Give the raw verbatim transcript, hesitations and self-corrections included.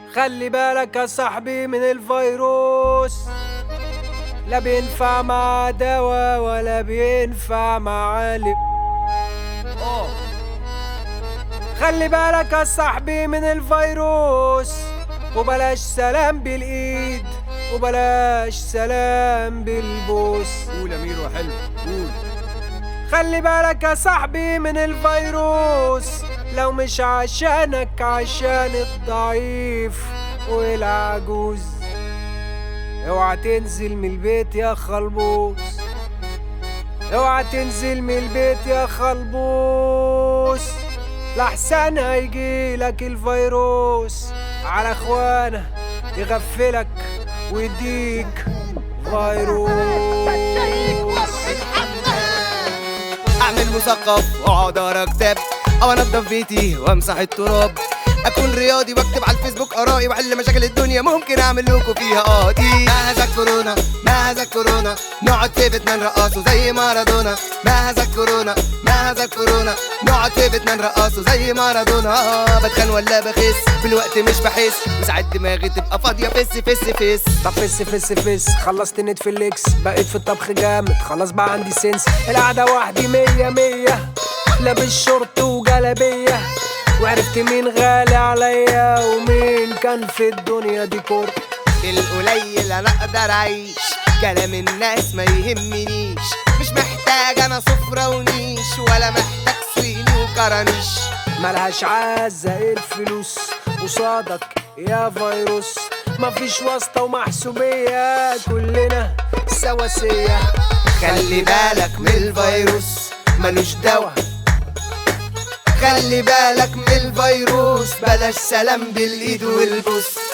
خلي بالك يا صاحبي من الفيروس، لا بينفع مع دواء ولا بينفع مع علم. خلي بالك يا صاحبي من الفيروس، وبلاش سلام بالايد وبلاش سلام بالبوس. قول يا ميرو حلو قول. خلي بالك يا صاحبي من الفيروس، لو مش عشانك عشان الضعيف والعجوز. اوعى تنزل من البيت يا خلبوس، اوعى تنزل من البيت يا خلبوس، لحسن هيجيلك الفيروس على اخوانه يغفلك ويديك فيروس. اعمل مثقف واقعد اقرا كتاب او انضف بيتي وامسح التراب، اكون رياضي واكتب على الفيسبوك ارائي واحل مشاكل الدنيا، ممكن اعمل لكم فيها قاضي. ما هذا الكورونا ما هذا الكورونا، نقعد في بيتنا نرقصه زي مارادونا. ما هذا الكورونا ما هذا الكورونا، نقعد في بيتنا نرقصه زي مارادونا. بتخن ولا بخس بالوقت مش بحس، وساعات دماغي تبقى فاضيه فس فس فس. طب فس فس فس، خلصت نتفليكس بقيت في الطبخ جامد، خلاص بقى عندي سنس. القعده وحدي مية مية، لابس شورت وجلابيه، وعرفت مين غالي عليا ومين كان في الدنيا دي كور. بالقليل انا اقدر اعيش، كلام الناس ما يهمنيش، مش محتاج انا سفرة ونيش ولا محتاج صيني وكرانيش. ملهاش عازة الفلوس قصادك يا فيروس، مفيش واسطة ومحسوبية، كلنا سواسية. خلي بالك من الفيروس ملوش دوا، خلي بالك من الفيروس، بلاش سلام بالايد والبوس.